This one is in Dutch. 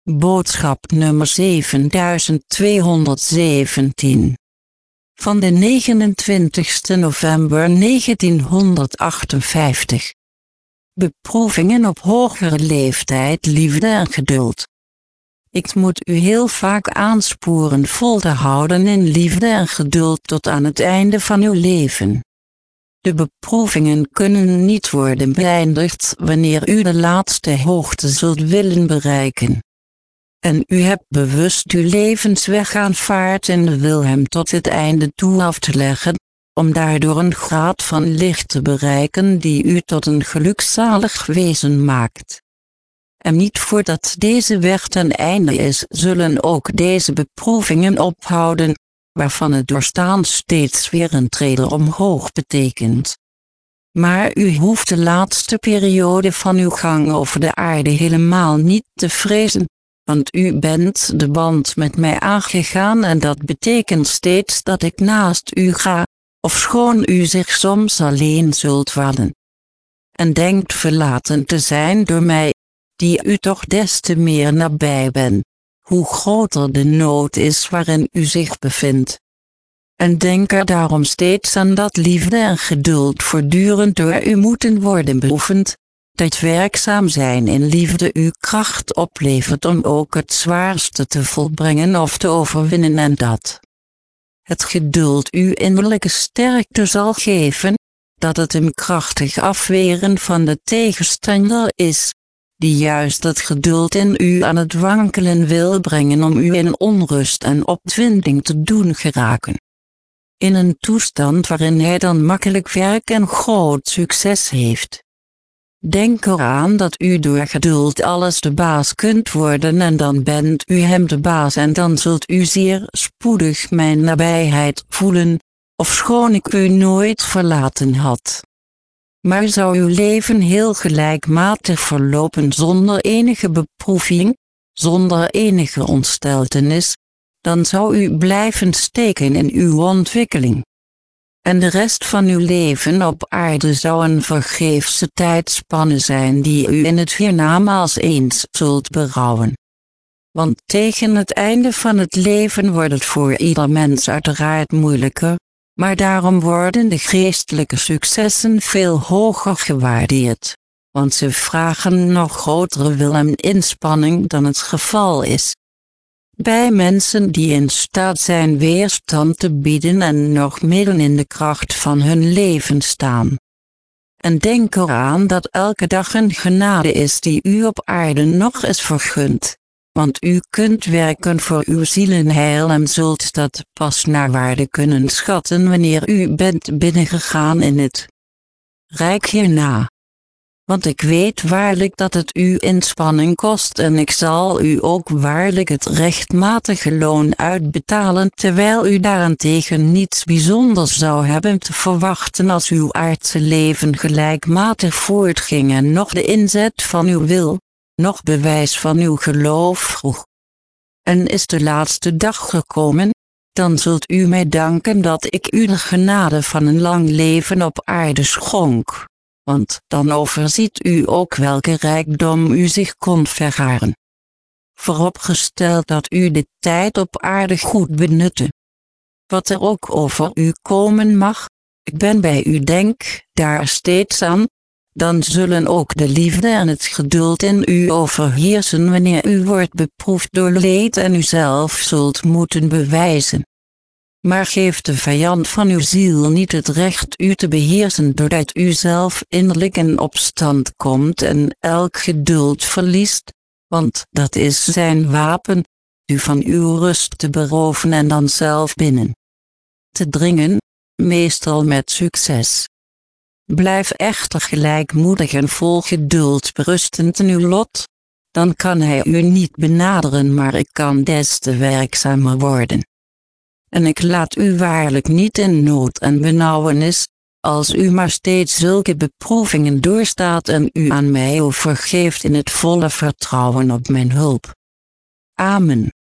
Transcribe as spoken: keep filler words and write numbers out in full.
Boodschap nummer zevenduizend tweehonderdzeventien. Van de negenentwintigste november negentienhonderdachtenvijftig. Beproevingen op hogere leeftijd, liefde en geduld. Ik moet u heel vaak aansporen vol te houden in liefde en geduld tot aan het einde van uw leven. De beproevingen kunnen niet worden beëindigd wanneer u de laatste hoogte zult willen bereiken. En u hebt bewust uw levensweg aanvaard en de wil hem tot het einde toe af te leggen, om daardoor een graad van licht te bereiken die u tot een gelukzalig wezen maakt. En niet voordat deze weg ten einde is, zullen ook deze beproevingen ophouden, waarvan het doorstaan steeds weer een trede omhoog betekent. Maar u hoeft de laatste periode van uw gang over de aarde helemaal niet te vrezen, want u bent de band met mij aangegaan en dat betekent steeds dat ik naast u ga, ofschoon u zich soms alleen zult wanen. En denkt verlaten te zijn door mij, die u toch des te meer nabij ben, hoe groter de nood is waarin u zich bevindt. En denk er daarom steeds aan dat liefde en geduld voortdurend door u moeten worden beoefend, dat werkzaam zijn in liefde u kracht oplevert om ook het zwaarste te volbrengen of te overwinnen en dat het geduld u innerlijke sterkte zal geven, dat het een krachtig afweren van de tegenstander is, die juist het geduld in u aan het wankelen wil brengen om u in onrust en opwinding te doen geraken. In een toestand waarin hij dan makkelijk werk en groot succes heeft. Denk eraan dat u door geduld alles de baas kunt worden en dan bent u hem de baas en dan zult u zeer spoedig mijn nabijheid voelen, ofschoon ik u nooit verlaten had. Maar zou uw leven heel gelijkmatig verlopen zonder enige beproeving, zonder enige ontsteltenis, dan zou u blijven steken in uw ontwikkeling. En de rest van uw leven op aarde zou een vergeefse tijdspanne zijn die u in het hiernamaals eens zult berouwen. Want tegen het einde van het leven wordt het voor ieder mens uiteraard moeilijker, maar daarom worden de geestelijke successen veel hoger gewaardeerd, want ze vragen nog grotere wil en inspanning dan het geval is bij mensen die in staat zijn weerstand te bieden en nog midden in de kracht van hun leven staan. En denk eraan dat elke dag een genade is die u op aarde nog is vergund, want u kunt werken voor uw zielenheil en zult dat pas naar waarde kunnen schatten wanneer u bent binnengegaan in het rijk hierna. Want ik weet waarlijk dat het u inspanning kost en ik zal u ook waarlijk het rechtmatige loon uitbetalen, terwijl u daarentegen niets bijzonders zou hebben te verwachten als uw aardse leven gelijkmatig voortging en nog de inzet van uw wil, nog bewijs van uw geloof vroeg. En is de laatste dag gekomen, dan zult u mij danken dat ik u de genade van een lang leven op aarde schonk. Want dan overziet u ook welke rijkdom u zich kon vergaren. Vooropgesteld dat u de tijd op aarde goed benutte. Wat er ook over u komen mag, ik ben bij u denk daar steeds aan, dan zullen ook de liefde en het geduld in u overheersen wanneer u wordt beproefd door leed en u zelf zult moeten bewijzen. Maar geef de vijand van uw ziel niet het recht u te beheersen doordat u zelf innerlijk in opstand komt en elk geduld verliest, want dat is zijn wapen, u van uw rust te beroven en dan zelf binnen te dringen, meestal met succes. Blijf echter gelijkmoedig en vol geduld berustend in uw lot, dan kan hij u niet benaderen maar ik kan des te werkzamer worden. En ik laat u waarlijk niet in nood en benauwenis, als u maar steeds zulke beproevingen doorstaat en u aan mij overgeeft in het volle vertrouwen op mijn hulp. Amen.